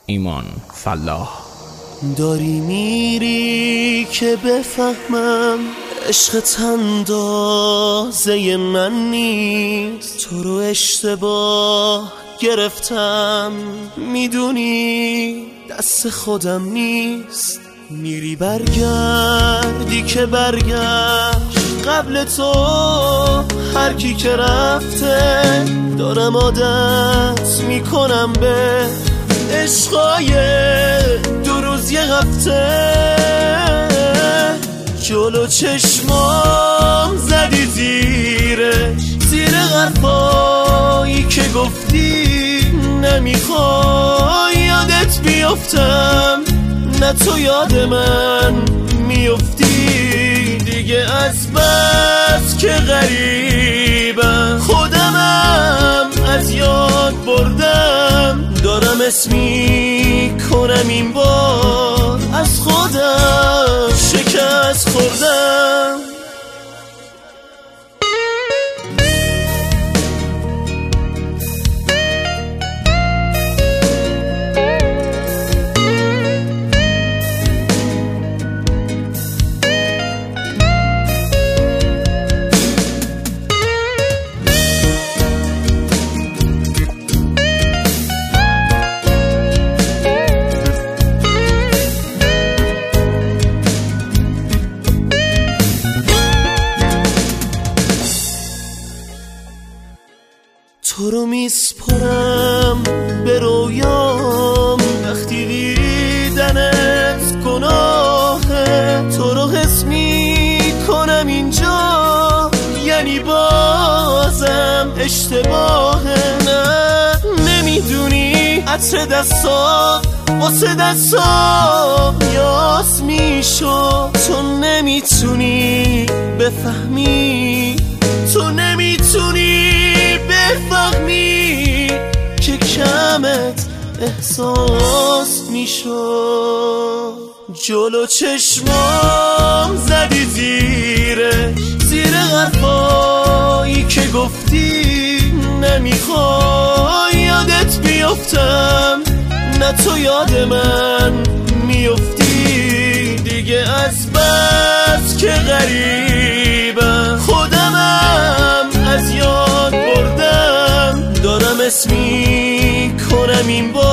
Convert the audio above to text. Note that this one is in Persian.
ایمان فلاح. داری میری که بفهمم عشقت اندازه من نیست، تو رو اشتباه گرفتم، میدونی دست خودم نیست. میری برگردی که برگشت قبل تو، هر کی که رفته دارم عادت میکنم به عشقای دو روز یه هفته. جلو چشمام زدی زیر حرفایی که گفتی، نمیخوای یادت بیفتم، نه تو یاد من میفتی. دیگه از بس که غریبم، خودمم از یاد بردم، دارم اسمی کنم این بار از خودم شکست خوردم. تو رو میسپرم به رویام، وقتی دیدنت گناهه، تو رو حس میکنم اینجا، یعنی بازم اشتباهه. نه نمیدونی عطر دستات واسه دستام یاس میشو، تو نمیتونی بفهمی، تو نمیتونی بفهمی که کمت احساس میشو. جلو چشمام زدی زیر حرفایی که گفتی، نمیخوای یادت بیفتم، نه تو یاد من میفتی. دیگه از بس که غریبم، خودمم از یاد بردم، دارم اسمی کنم این